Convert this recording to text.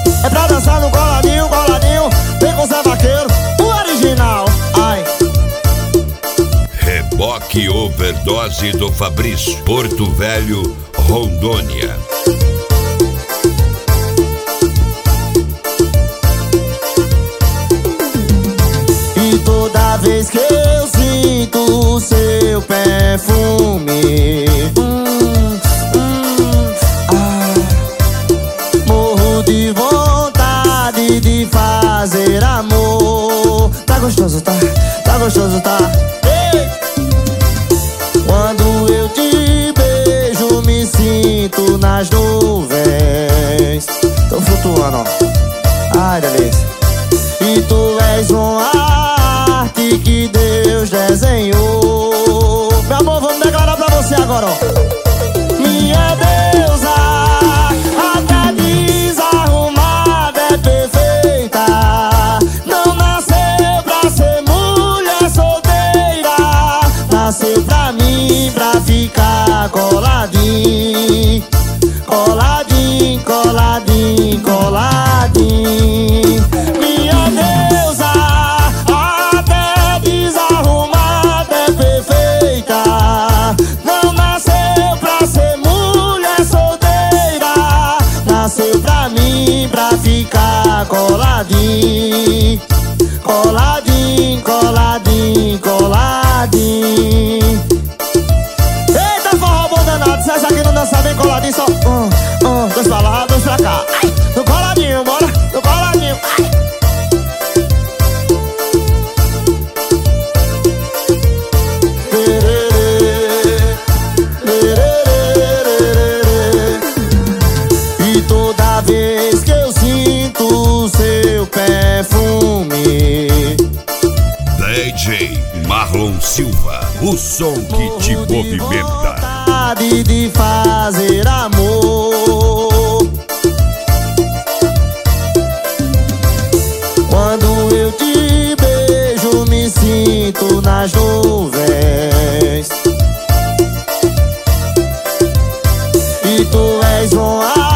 É pra dançar no coladinho, coladinho. Vem com Zé Vaqueiro, o original. Ai. Reboque Overdose do Fabrício, Porto Velho, Rondônia. E toda vez que eu sinto o seu perfume, morro de vontade de fazer amor. Tá gostoso, tá? Tá gostoso, tá? Ei! Quando eu te beijo, me sinto nas nuvens. Tô flutuando, ó. Ai, delícia. E tu és uma arte que Deus desenhou. Meu amor, vamos declarar pra você agora, ó. Minha deusa, até desarrumada é perfeita. Não nasceu pra ser mulher solteira. Nasceu pra mim, pra ficar coladinho. Coladinho, coladinho, coladinho. Minha deusa, até desarrumada é perfeita. Não nasceu pra ser mulher solteira. Nasceu pra mim, pra ficar coladinho. Coladinho, coladinho, coladinho. Eita, forró bom danado. Se essa aqui não dança bem coladinho, só dois pra lá, dois pra cá. Ai, no coladinho, bora, no coladinho. Ai. E toda vez que eu sinto o seu perfume, DJ Marlon Silva, o som que te movimenta. vontade de fazer amor. Quando eu te beijo, me sinto nas nuvens. E tu és uma